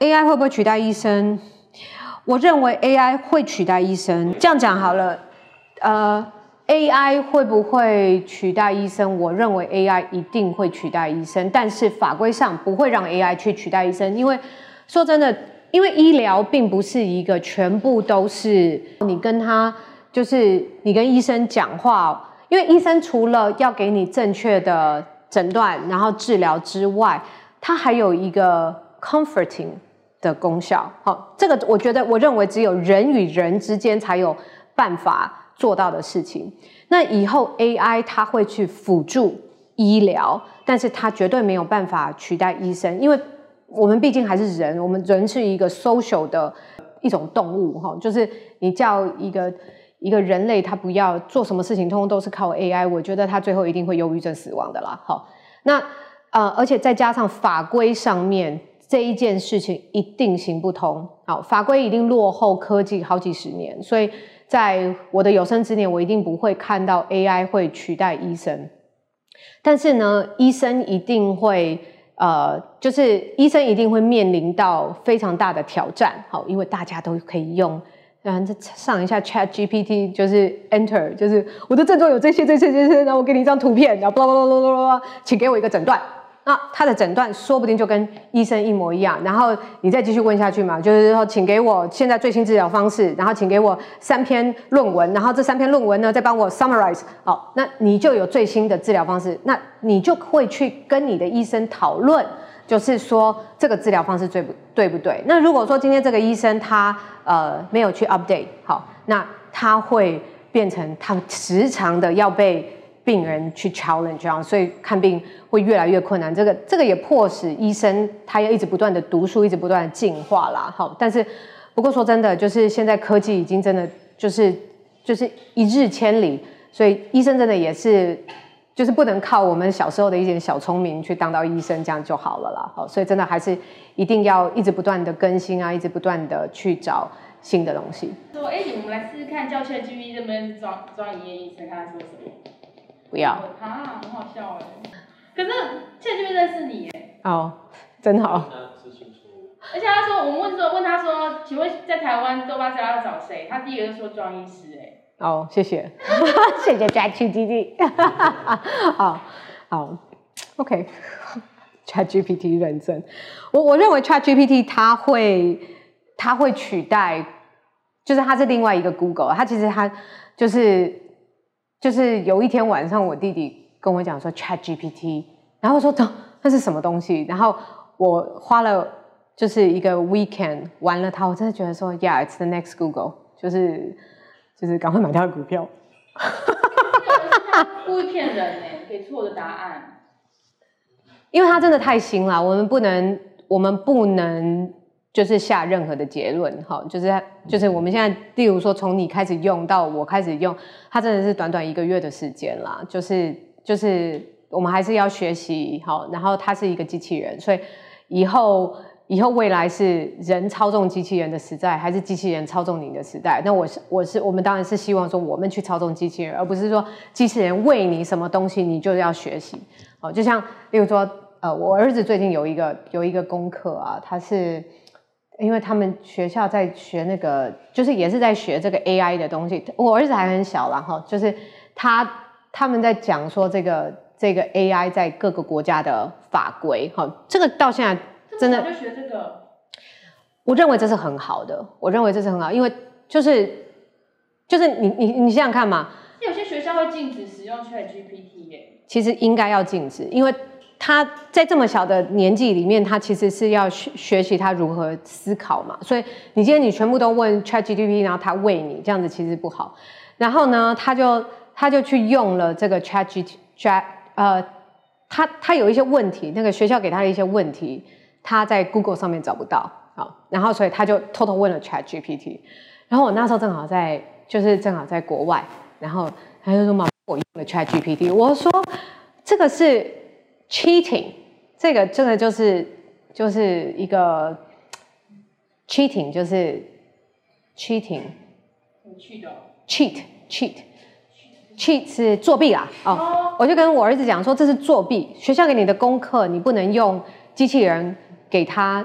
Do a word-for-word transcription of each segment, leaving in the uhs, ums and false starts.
A I 会不会取代医生？我认为 A I 会取代医生。这样讲好了，呃 ，A I 会不会取代医生？我认为 A I 一定会取代医生，但是法规上不会让 A I 去取代医生，因为说真的，因为医疗并不是一个全部都是你跟他，就是你跟医生讲话，因为医生除了要给你正确的诊断，然后治疗之外，他还有一个 comforting 的功效。好，这个我觉得，我认为只有人与人之间才有办法做到的事情。那以后 A I 它会去辅助医疗，但是它绝对没有办法取代医生，因为我们毕竟还是人，我们人是一个 social 的一种动物，就是你叫一个一个人类他不要做什么事情，通通都是靠 A I， 我觉得他最后一定会忧郁症死亡的啦。好，那呃，而且再加上法规上面这一件事情一定行不通，好，法规一定落后科技好几十年，所以在我的有生之年，我一定不会看到 A I 会取代医生。但是呢，医生一定会呃，就是医生一定会面临到非常大的挑战，好，因为大家都可以用，嗯，上一下 Chat G P T， 就是 Enter， 就是我的症状有这些这些这些，然后我给你一张图片，然后 blah blah blah blah blah， 请给我一个诊断。那他的诊断说不定就跟医生一模一样，然后你再继续问下去嘛，就是说请给我现在最新治疗方式，然后请给我三篇论文，然后这三篇论文呢再帮我 summarize， 好，那你就有最新的治疗方式，那你就会去跟你的医生讨论，就是说这个治疗方式对不对不对？那如果说今天这个医生他呃没有去 update， 好，那他会变成他时常的要被病人去 challenge， 所以看病会越来越困难。这个这个也迫使医生他要一直不断的读书，一直不断的进化啦。好，但是不过说真的，就是现在科技已经真的就是就是一日千里，所以医生真的也是就是不能靠我们小时候的一点小聪明去当到医生，这样就好了啦。好，所以真的还是一定要一直不断的更新啊，一直不断的去找新的东西。 说，哎，我们来试试看，叫 Chat G P T 这边装装一页医生，看他说什么。 不要啊，很好笑哎！可是 Chat G P T 认识你哎。 哦，真好。 而且他说，我们问说问他说，请问在台湾多巴治疗要找谁？他第一个就说庄医师哎。 哦，谢谢，谢谢 Chat G P T。好，好 ，OK。Chat G P T 认证，我我认为 Chat G P T 它会它会取代，就是它是另外一个 Google， 它其实它就是。就是有一天晚上，我弟弟跟我讲说 Chat G P T， 然后说那是什么东西？然后我花了就是一个 weekend 玩了它，我真的觉得说 Yeah, it's the next Google， 就是就是赶快买它的股票。 故意骗人哎，给错的答案。 因为它真的太新了，我们不能，我们不能。就是下任何的结论，哈，就是就是我们现在，例如说从你开始用到我开始用，它真的是短短一个月的时间啦。就是就是我们还是要学习，好，然后它是一个机器人，所以以后以后未来是人操纵机器人的时代，还是机器人操纵你的时代？那我是我是我们当然是希望说我们去操纵机器人，而不是说机器人喂你什么东西你就要学习。好，就像例如说，呃，我儿子最近有一个有一个功课啊，他是。因为他们学校在学那个，就是也是在学这个 A I 的东西。我儿子还很小啦，哈，就是他他们在讲说这个这个 A I 在各个国家的法规，哈，这个到现在真的就学这个， 我认为这是很好的，我认为这是很好，因为就是就是你你你想想看嘛， 有些学校会禁止使用 Chat G P T 耶， 其实应该要禁止，因为。他在这么小的年纪里面，他其实是要学学习他如何思考嘛，所以你今天你全部都问 Chat G P T， 然后他喂你，这样子其实不好。然后呢，他就他就去用了这个 Chat G P T， 呃，他他有一些问题，那个学校给他的一些问题，他在 Google 上面找不到，好，然后所以他就偷偷问了 Chat G P T， 然后我那时候正好在就是正好在国外，然后他就说妈，我用了 Chat G P T， 我说这个是。cheating， 这个真的就是就是一个 cheating， 就是 cheating， 有趣的 cheat cheat cheat 是作弊啦，哦，哦我就跟我儿子讲说这是作弊，学校给你的功课你不能用机器人给他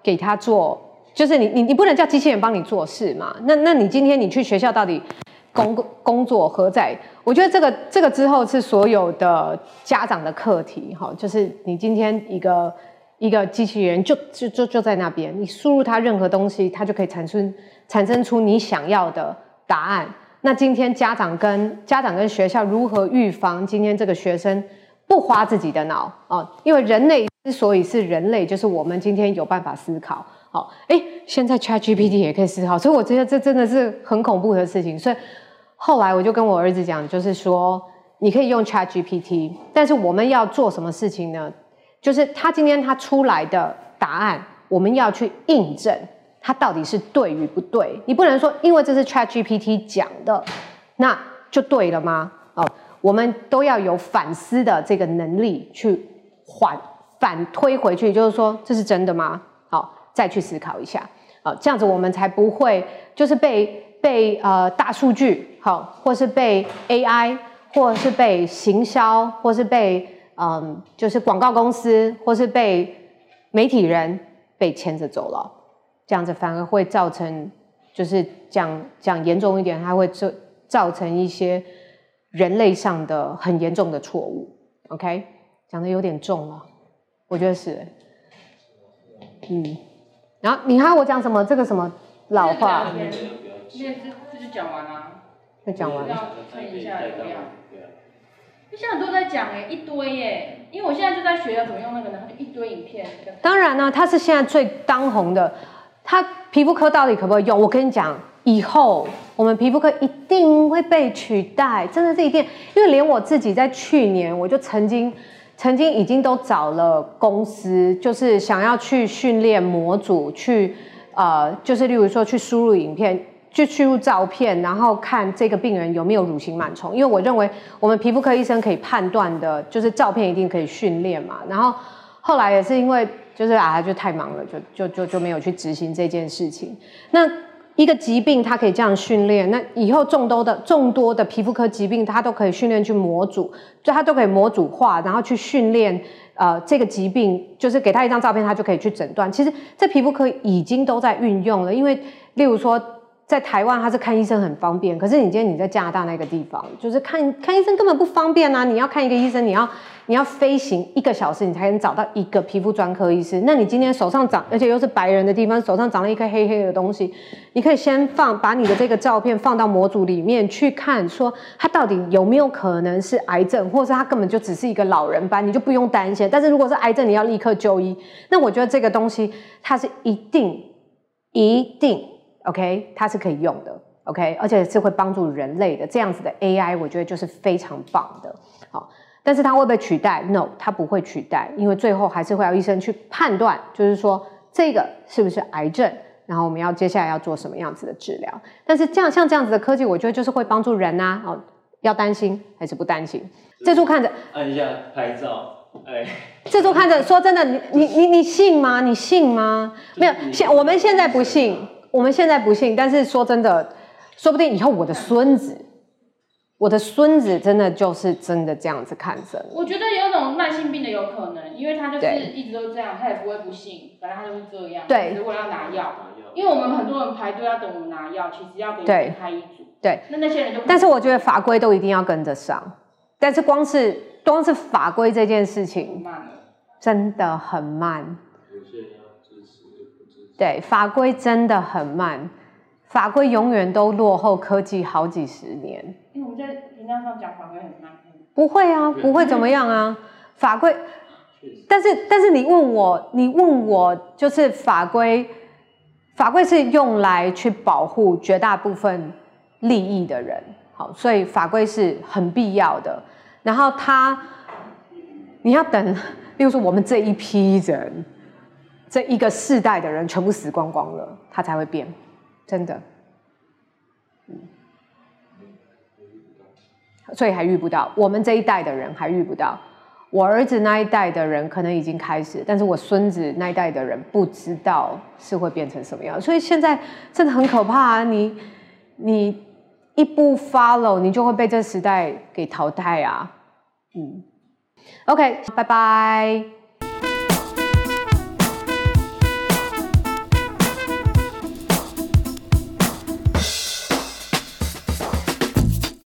给他做，就是你你你不能叫机器人帮你做事嘛？那那你今天你去学校到底工工作何在？我觉得这个这个之后是所有的家长的课题哈，就是你今天一个一个机器人就就就就在那边，你输入它任何东西，它就可以产生产生出你想要的答案。那今天家长跟家长跟学校如何预防今天这个学生不花自己的脑哦？因为人类之所以是人类，就是我们今天有办法思考。好，哎，现在 ChatGPT 也可以思考，所以我觉得这真的是很恐怖的事情。所以后来我就跟我儿子讲，就是说你可以用 ChatGPT， 但是我们要做什么事情呢？就是他今天他出来的答案，我们要去印证。它到底是对与不对？你不能说因为这是 ChatGPT 讲的，那就对了吗？哦，我们都要有反思的这个能力，去反反推回去，就是说这是真的吗？好，再去思考一下，好，这样子我们才不会就是被被呃大数据，好，或是被 A I， 或是被行销，或是被嗯就是广告公司，或是被媒体人被牵着走了。这样子反而会造成，就是讲讲严重一点，它会造成一些人类上的很严重的错误。OK， 讲的有点重了，我觉得是。嗯，然后你看我讲什么？这个什么老话？ 这这这就讲完了。 就讲完了。 要看一下怎么样？现在很多在讲哎，一堆哎，因为我现在就在学要怎么用那个呢，就一堆影片。 当然呢，它是现在最当红的。它皮肤科到底可不可以用？我跟你讲，以后我们皮肤科一定会被取代，真的是一定。因为连我自己在去年，我就曾经曾经已经都找了公司，就是想要去训练模组，去呃，就是例如说去输入影片，去输入照片，然后看这个病人有没有乳型螨虫。因为我认为我们皮肤科医生可以判断的，就是照片一定可以训练嘛。然后后来也是因为。就是啊，就太忙了，就就就就没有去执行这件事情。那一个疾病它可以这样训练，那以后众多的众多的皮肤科疾病，它都可以训练去模组，就它都可以模组化，然后去训练呃这个疾病，就是给他一张照片，他就可以去诊断。其实，在皮肤科已经都在运用了，因为例如说。在台湾，他是看医生很方便，可是你今天你在加拿大那个地方，就是看看医生根本不方便啊！你要看一个医生，你要你要飞行一个小时，你才能找到一个皮肤专科医师。那你今天手上长，而且又是白人的地方，手上长了一颗黑黑的东西，你可以先放把你的这个照片放到模组里面去看，说他到底有没有可能是癌症，或者是他根本就只是一个老人斑，你就不用担心。但是如果是癌症，你要立刻就医。那我觉得这个东西它是一定一定。OK， 它是可以用的 ，OK， 而且是会帮助人类的这样子的 A I， 我觉得就是非常棒的。好，但是它会不会取代 ？No， 它不会取代，因为最后还是会要医生去判断，就是说这个是不是癌症，然后我们要接下来要做什么样子的治疗。但是这样像这样子的科技，我觉得就是会帮助人啊，哦，要担心还是不担心？这组看着按一下拍照。哎， 这组看着，说真的，你你你你信吗？你信吗？没有，现我们现在不信。我们现在不信，但是说真的，说不定以后我的孙子，我的孙子真的就是真的这样子看诊。 我觉得有种慢性病的有可能，因为他就是一直都这样，他也不会不信，反正他就是这样。 对。 如果要拿药，因为我们很多人排队要等我们拿药，其实要给人开一组。 对。 那那些人就不。 但是我觉得法规都一定要跟得上，但是光是光是法规这件事情， 慢了， 真的很慢。对，法规真的很慢，法规永远都落后科技好几十年。 因为我们在频道上讲法规很慢。 不会啊，不会怎么样啊，法规。但是但是你问我，你问我就是法规，法规是用来去保护绝大部分利益的人，好，所以法规是很必要的。然后它，你要等，例如说我们这一批人。这一个世代的人全部死光光了，它才会变，真的。嗯，所以还遇不到，我们这一代的人还遇不到。我儿子那一代的人可能已经开始，但是我孙子那一代的人不知道是会变成什么样。所以现在真的很可怕啊！你你一不 follow， 你就会被这时代给淘汰啊。嗯 ，OK， 拜拜。